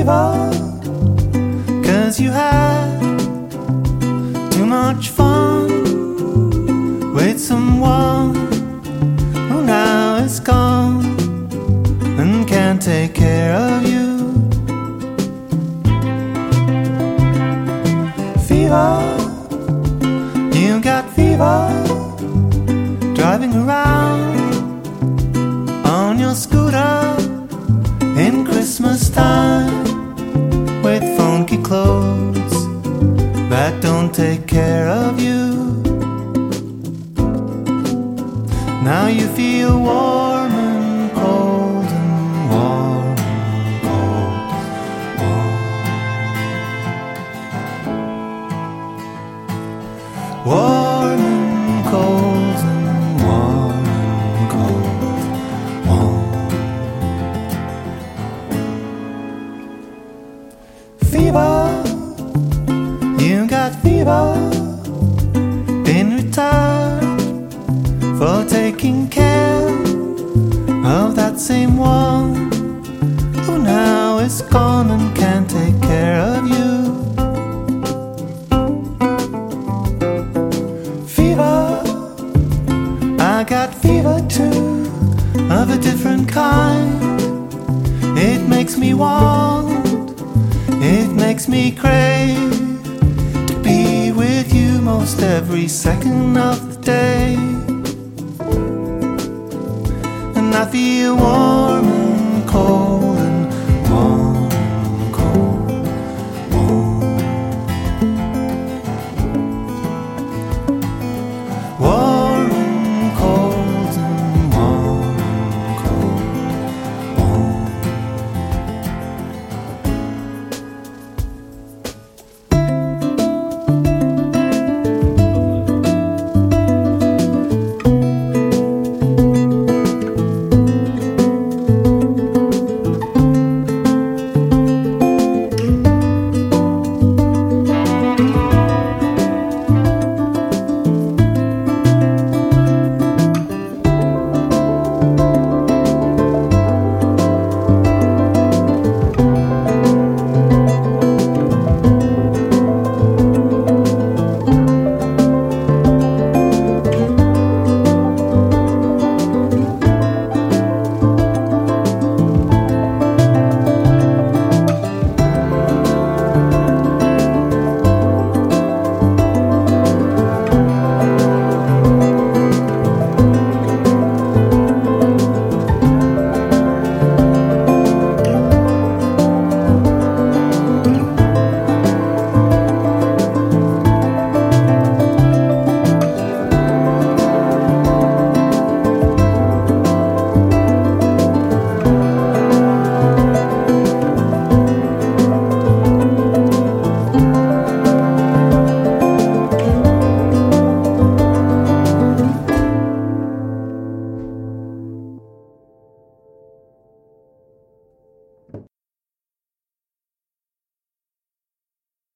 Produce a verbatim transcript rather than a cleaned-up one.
fever, 'cause you had too much fun with someone who now is gone and can't take care of you. Fever, you got fever, driving around on your scooter in Christmas time with funky clothes that don't take care of you. Now you feel warm and cold and warm and cold, warm. Warm and cold and warm and cold, warm. Fever, you got fever, been retired for taking care of that same one who now is gone and can't take care of you. Fever, I got fever too, of a different kind. It makes me want, it makes me crave to be with you most every second of the day. And I feel warm